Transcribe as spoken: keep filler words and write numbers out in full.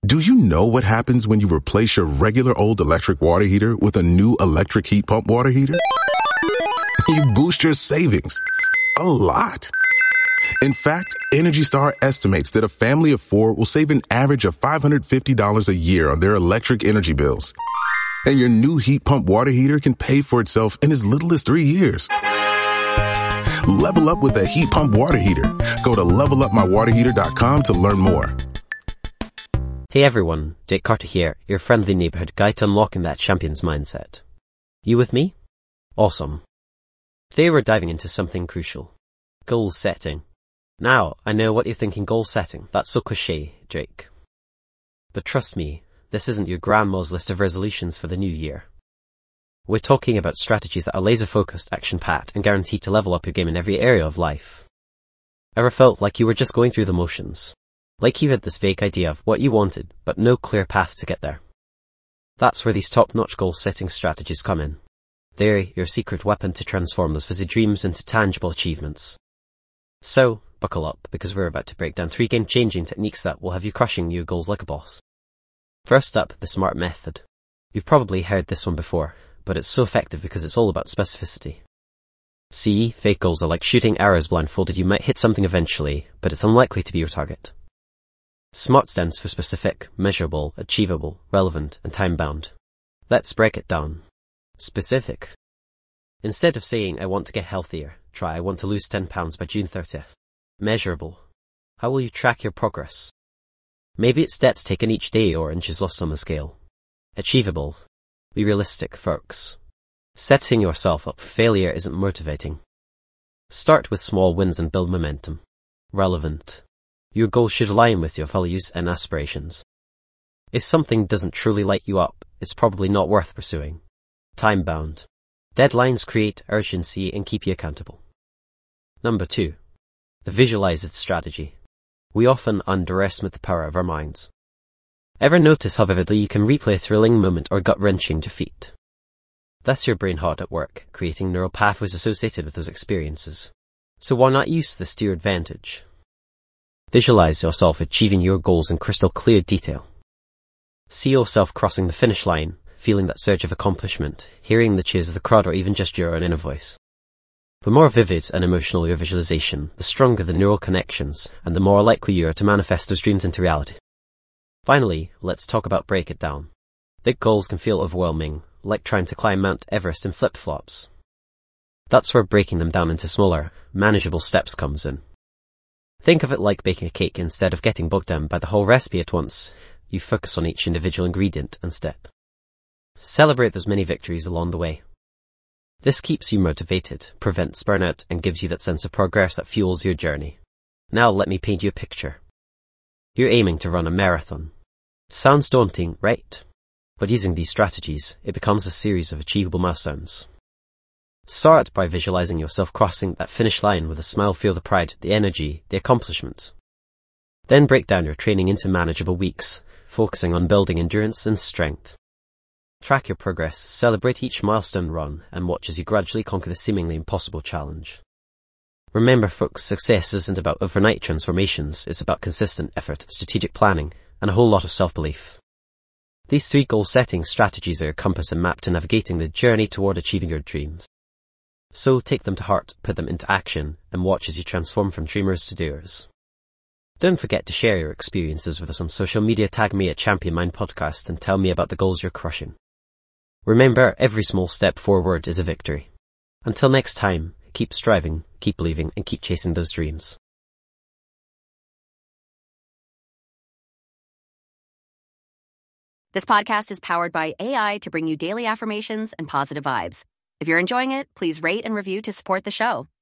Do you know what happens when you replace your regular old electric water heater with a new electric heat pump water heater? You boost your savings a lot. In fact, Energy Star estimates that a family of four will save an average of five hundred fifty dollars a year on their electric energy bills. And your new heat pump water heater can pay for itself in as little as three years. Level up with a heat pump water heater. Go to level up my water heater dot com to learn more. Hey everyone, Jake Carter here, your friendly neighborhood guide to unlocking that champion's mindset. You with me? Awesome. Today we're diving into something crucial. Goal setting. Now, I know what you're thinking, goal setting. That's so cliche, Jake. But trust me, this isn't your grandma's list of resolutions for the new year. We're talking about strategies that are laser-focused, action-packed, and guaranteed to level up your game in every area of life. Ever felt like you were just going through the motions? Like you had this vague idea of what you wanted, but no clear path to get there? That's where these top-notch goal-setting strategies come in. They're your secret weapon to transform those fuzzy dreams into tangible achievements. So, buckle up, because we're about to break down three game-changing techniques that will have you crushing your goals like a boss. First up, the SMART method. You've probably heard this one before, but it's so effective because it's all about specificity. See, fake goals are like shooting arrows blindfolded. You might hit something eventually, but it's unlikely to be your target. SMART stands for specific, measurable, achievable, relevant, and time-bound. Let's break it down. Specific. Instead of saying, I want to get healthier, try, I want to lose ten pounds by June thirtieth. Measurable. How will you track your progress? Maybe it's steps taken each day or inches lost on the scale. Achievable. Be realistic, folks. Setting yourself up for failure isn't motivating. Start with small wins and build momentum. Relevant. Your goals should align with your values and aspirations. If something doesn't truly light you up, it's probably not worth pursuing. Time-bound. Deadlines create urgency and keep you accountable. Number two. The visualized strategy. We often underestimate the power of our minds. Ever notice how vividly you can replay a thrilling moment or gut-wrenching defeat? That's your brain hard at work, creating neural pathways associated with those experiences. So why not use this to your advantage? Visualize yourself achieving your goals in crystal clear detail. See yourself crossing the finish line, feeling that surge of accomplishment, hearing the cheers of the crowd, or even just your own inner voice. The more vivid and emotional your visualization, the stronger the neural connections, and the more likely you are to manifest those dreams into reality. Finally, let's talk about break it down. Big goals can feel overwhelming, like trying to climb Mount Everest in flip-flops. That's where breaking them down into smaller, manageable steps comes in. Think of it like baking a cake. Instead of getting bogged down by the whole recipe at once, you focus on each individual ingredient and step. Celebrate those mini victories along the way. This keeps you motivated, prevents burnout, and gives you that sense of progress that fuels your journey. Now let me paint you a picture. You're aiming to run a marathon. Sounds daunting, right? But using these strategies, it becomes a series of achievable milestones. Start by visualizing yourself crossing that finish line with a smile. Feel the pride, the energy, the accomplishment. Then break down your training into manageable weeks, focusing on building endurance and strength. Track your progress, celebrate each milestone run, and watch as you gradually conquer the seemingly impossible challenge. Remember, folks, success isn't about overnight transformations. It's about consistent effort, strategic planning, and a whole lot of self-belief. These three goal-setting strategies are your compass and map to navigating the journey toward achieving your dreams. So take them to heart, put them into action, and watch as you transform from dreamers to doers. Don't forget to share your experiences with us on social media. Tag me at Champion Mind Podcast and tell me about the goals you're crushing. Remember, every small step forward is a victory. Until next time, keep striving, keep believing, and keep chasing those dreams. This podcast is powered by A I to bring you daily affirmations and positive vibes. If you're enjoying it, please rate and review to support the show.